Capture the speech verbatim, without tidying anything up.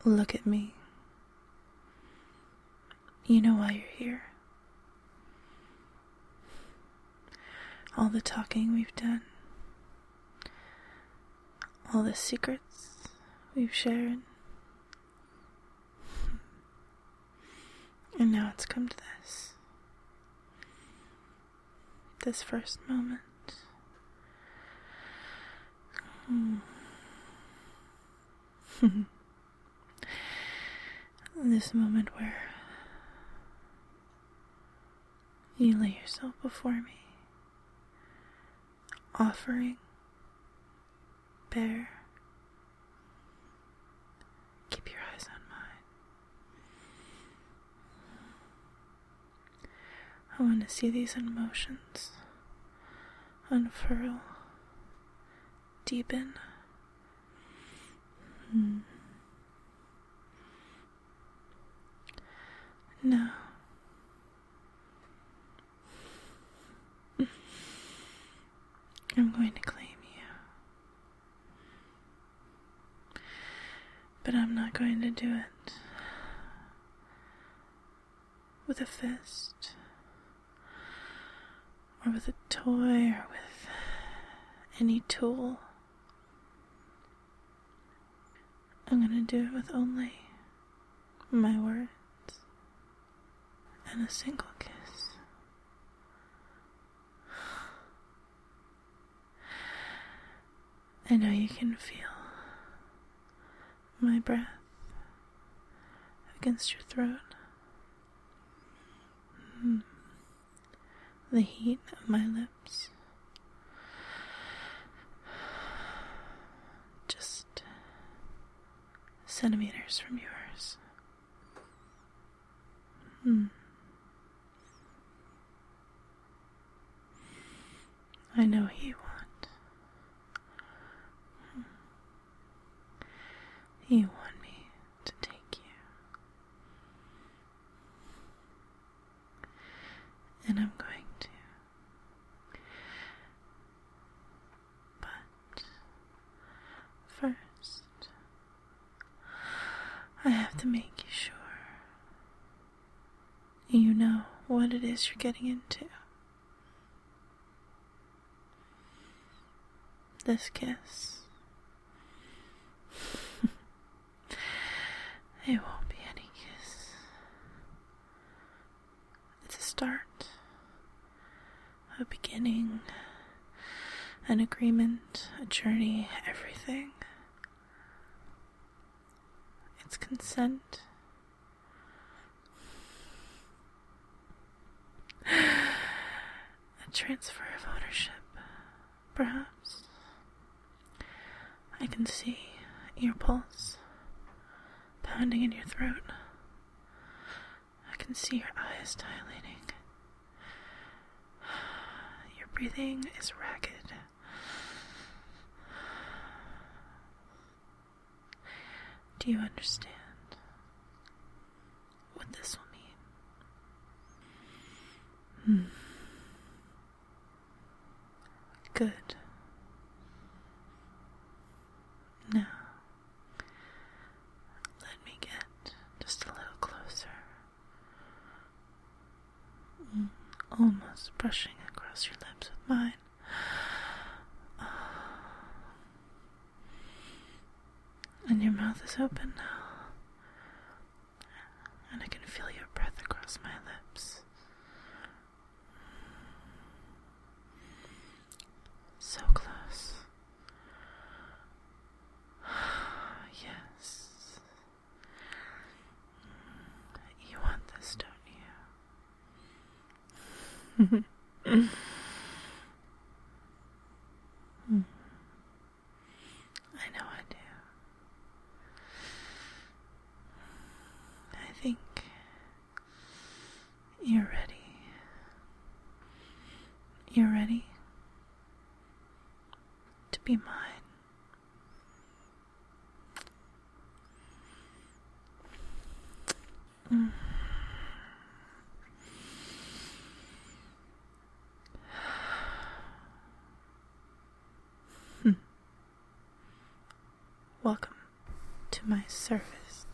Look at me. You know why you're here. All the talking we've done. All the secrets we've shared. And now it's come to this. This first moment. Hmm. This moment where you lay yourself before me, offering, bare. Keep your eyes on mine. I want to see these emotions unfurl, deepen. Hmm. Now, I'm going to claim you, but I'm not going to do it with a fist, or with a toy, or with any tool. I'm going to do it with only my words and a single kiss. I know you can feel my breath against your throat. Mm. The heat of my lips. Just centimeters from yours. Mm. I know you want. You want me to take you. And I'm going to. But first, I have to make you sure you know what it is you're getting into. This kiss. It won't be any kiss. It's a start, a beginning, an agreement, a journey, everything. It's consent. A transfer of ownership, perhaps. I can see your pulse pounding in your throat. I can see your eyes dilating. Your breathing is ragged. Do you understand what this will mean? Hmm. Good. Now, let me get just a little closer. Mm, almost brushing across your lips with mine. And your mouth is open now. And I can feel your breath across my lips. So close. Yes. You want this, don't you? I know I do. I think you're ready. You're ready to be mine. Mm. Welcome to my service.